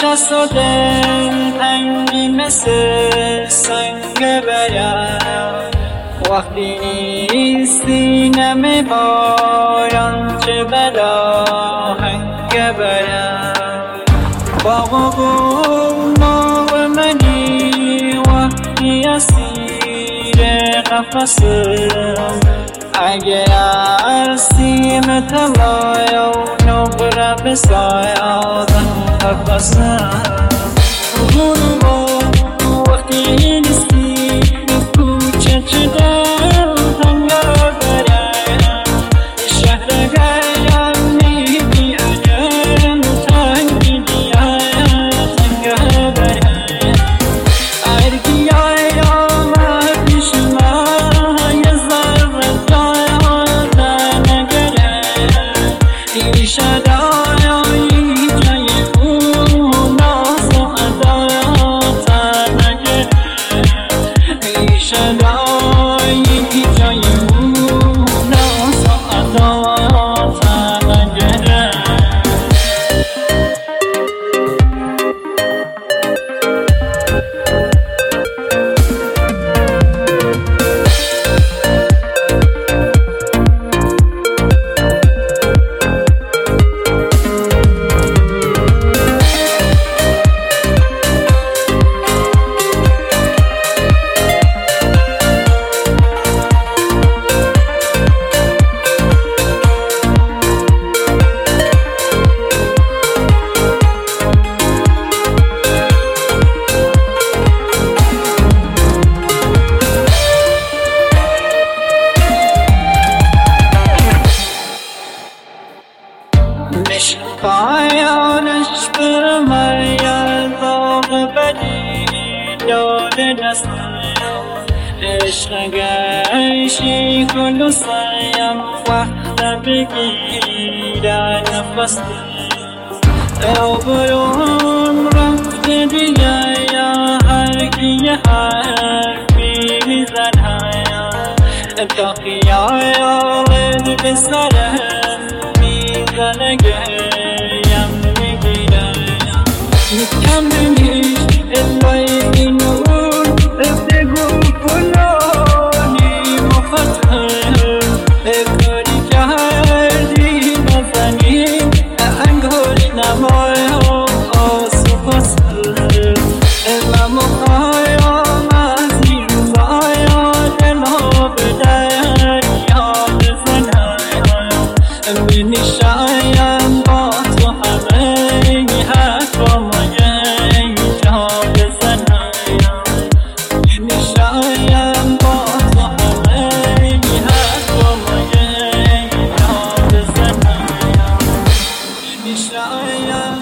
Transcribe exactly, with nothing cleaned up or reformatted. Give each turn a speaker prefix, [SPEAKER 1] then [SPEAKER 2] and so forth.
[SPEAKER 1] نشست و دل تنگی مثل سنگ برم وقتی نیستی نمیبایم چه بلا هنگ برم باغ و گلنار منی وقتی اسیر قفسم اگه از سیم طلای و نقره بسایادم قفسم غروبا وقتی نیستی کوچه چه دل تنگ برم شهر گرم میدی اگر تنگی دیم تنگ برم ارگی آیام پیش من یه ذره جایان نگرم ایشه دایایی جای اون ناز و عدایات نگرم ایشه دایی جای اون ناز و عدایات نگرم مش پایانش بر مریم داغ بدی داده دستم عشق گشی کلو سریم وقت بگیرن نفسم او برون رفته دیگه یا هر کی یه حرفی میزنه تا خیال به سرم زنگیم میگیرم کم نیست الای اینون بگو فلانی مفتر کاری کردی نزنی انگوش نمای آسو پسر امام قایم از این روزایا دلو به دریا بزنم منی شایم با تو همه حرفامای جا بزنم منی شایم با تو همه حرفامای جا بزنم منی شایم